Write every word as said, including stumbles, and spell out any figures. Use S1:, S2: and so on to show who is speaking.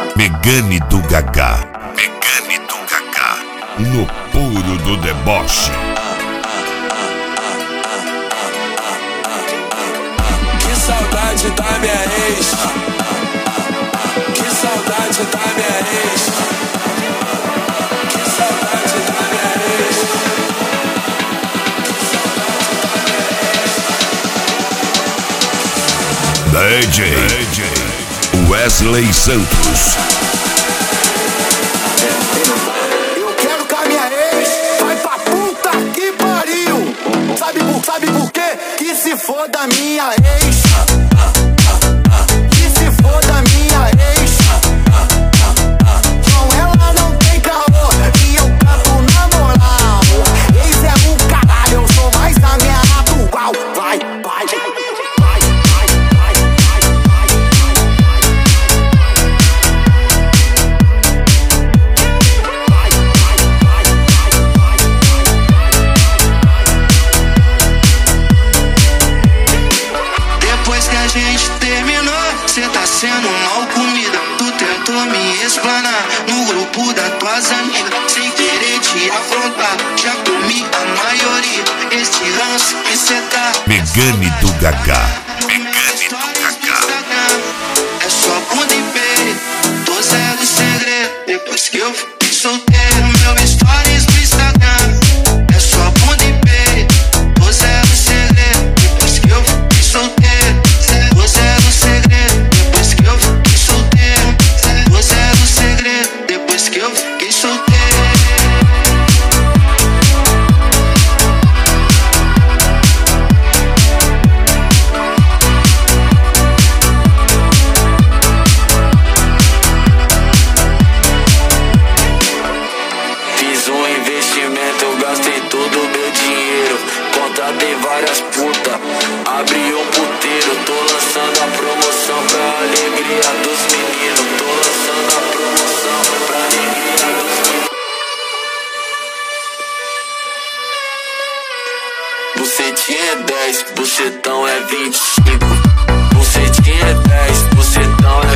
S1: Megane do Gagá. Megane do Gagá. No puro do deboche.
S2: Que saudade da minha ex. Que saudade da minha ex. Que saudade da minha ex.
S1: D J Wesley Santos.
S3: Eu quero que a minha ex vai pra puta que pariu. Sabe por, sabe por quê? Que se foda minha ex. Que se foda minha ex. Com ela não tem caô e eu canto na moral. Ex é o caralho, eu sou mais a minha atual. Vai, vai, vai.
S4: Depois que a gente terminou, cê tá sendo mal comida. Tu tentou me explanar no grupo das tuas amigas, sem querer te afrontar. Já comi a maioria, esse ranço que cê tá.
S1: Megane do Gagá. Megane do Gagá.
S4: É só bunda e peito, tô zero segredo. Depois que eu fiquei solteiro, meu stories no Instagram. É só bunda e peito, tô zero segredo. Depois que eu fiquei solteiro, tô zero segredo. Depois que eu fiquei solteiro, tô zero segredo. Depois que eu fiquei solteiro. Fiz um investimento, eu gastei todo o meu dinheiro. Contratei várias putas, abri um puteiro. Tô lançando a promoção pra alegria dos meninos. Tô lançando a promoção pra alegria dos meninos. Bucetinha é dez, bucetão é vinte e cinco. Bucetinha é dez, bucetão é